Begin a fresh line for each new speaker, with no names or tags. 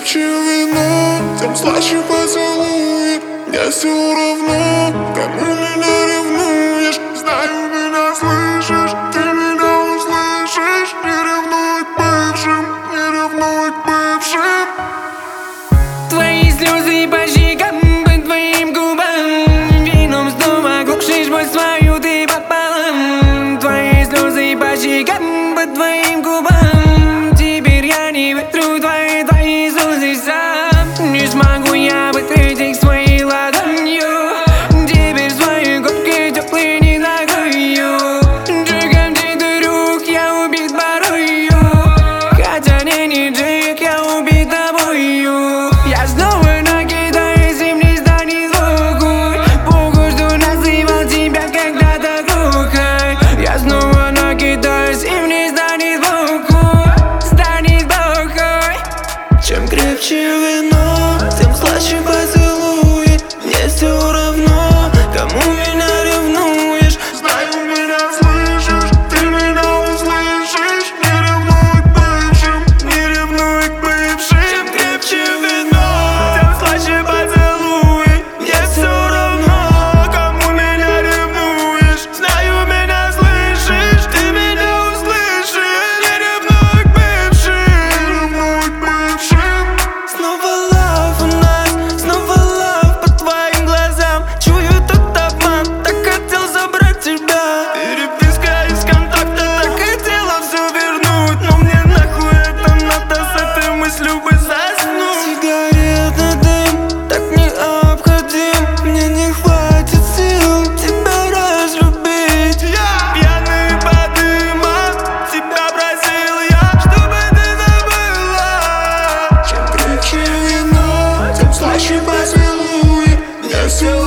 крепче вино, тем слаще поцелуи. Мне все равно, кому меня ревнуешь. Знаю, меня слышишь, ты меня услышишь. Не ревнуй к бывшим, не ревнуй к бывшим.
Твои слезы по щекам, по твоим губам. Вином снова глушишь боль свою ты пополам. Твои слезы по щекам, по твоим губам. Теперь я не вытру твои слезы сам. Не смогу я вытрать их своей ладонью. Теперь свои губки теплые не накрою. Джигом ты друг, я убит порою. Хотя не Джиг, я убит тобою. Я снова накидаюсь, им не станет звуку. Богу, что называл тебя когда-то глухой. Я снова накидаюсь, им не станет звуку. Станет глухой.
Чем крепче вино, тем слаще поцелуи. Мне все равно, кому меня ревнуешь. Знаю, меня слышишь, ты меня услышишь. Не ревнуй к бывшим, не ревнуй к бывшим. Чем крепче вино, тем слаще поцелуи. Мне все равно, кому меня ревнуешь. Знаю, меня слышишь, ты меня услышишь. Не ревнуй к бывшим, не ревнуй к бывшим. Снова love у нас, снова love по твоим глазам. Чую тот обман, так хотел забрать тебя. Переписка из контакта, так хотела все вернуть. Но мне нахуй это надо, с этой мыслью бы заснуть. Сигаретный дым, так необходим. Мне не хватит сил тебя разлюбить. Я пьяный по дымам, тебя просил я, чтобы ты забыла. Чем крепче вино, тем слаще поцелуи. Мне все